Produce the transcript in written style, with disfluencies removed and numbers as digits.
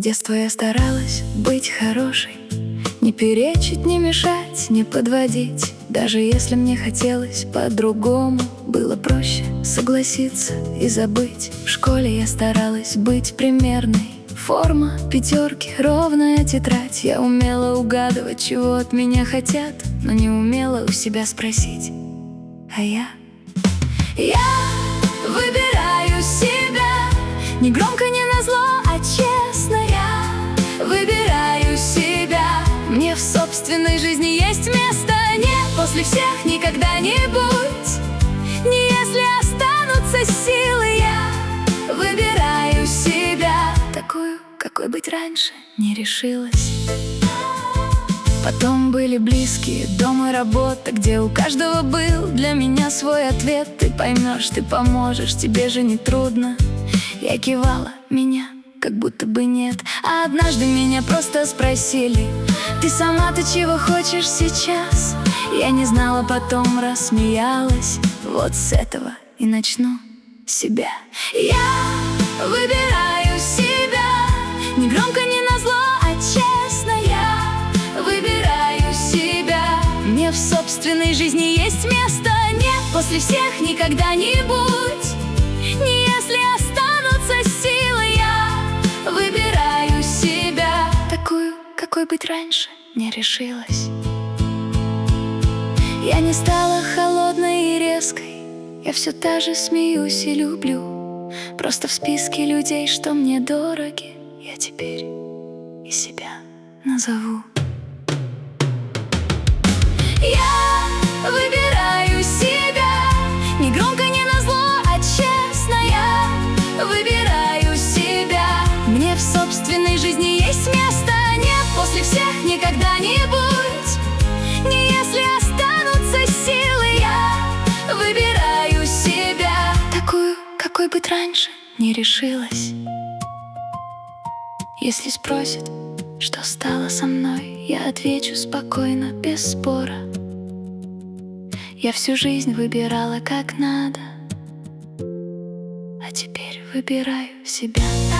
детства я старалась быть хорошей, не перечить, не мешать, не подводить. Даже если мне хотелось по-другому, было проще согласиться и забыть. В школе я старалась быть примерной. Форма, пятерки, ровная тетрадь. Я умела угадывать, чего от меня хотят, но не умела у себя спросить. А я выбираю себя. Не громко, не назло, а честно я выбираю себя. Мне в собственной жизни есть место. Не после всех, никогда не будь. Не если останутся силы. Я выбираю себя, такую, какой быть раньше не решилась. Потом были близкие, дом и работа, где у каждого был для меня свой ответ. Ты поймешь, ты поможешь, тебе же не трудно. Я кивала, меня как будто бы нет. А однажды меня просто спросили: ты сама-то чего хочешь сейчас? Я не знала, потом рассмеялась. Вот с этого и начну себя. Я выбираю себя. Не громко, не назло, а честно я выбираю себя. Мне в собственной жизни есть место. Нет после всех, никогда не будь. Не если останутся силы. Я выбираю себя, такую, какой быть раньше не решилась. Я не стала холодной и резкой. Я все та же смеюсь и люблю. Просто в списке людей, что мне дороги, я теперь и себя назову. Я выбираю себя. Не громко, не назло, а честно я выбираю себя. Мне в собственной жизни есть место. Нет после всех, никогда не будь. Не если останутся силы. Я выбираю себя, такую, какой быть раньше не решилась. Если спросят, что стало со мной, я отвечу спокойно, без спора. Я всю жизнь выбирала как надо, а теперь выбираю себя.